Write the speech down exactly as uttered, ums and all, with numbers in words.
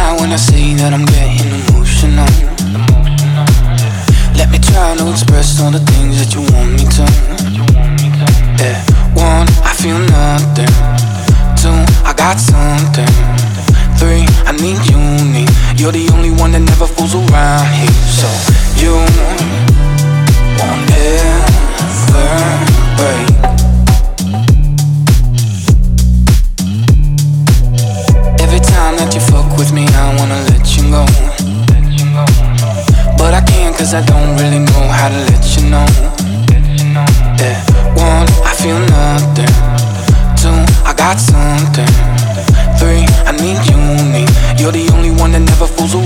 lie when I say that I'm getting emotional. Let me try to express all the things that you want me to. Yeah. One, I feel nothing. Two, I got something. Three, I need you, need. You're the only one that never fools around here. So you won't ever break. Every time that you fuck with me, I wanna let you go. But I can't, cause I don't really know how to let you know. Yeah. One, I feel nothing. Two, I got something. Three, I need you, need. You're the only one that never fools around.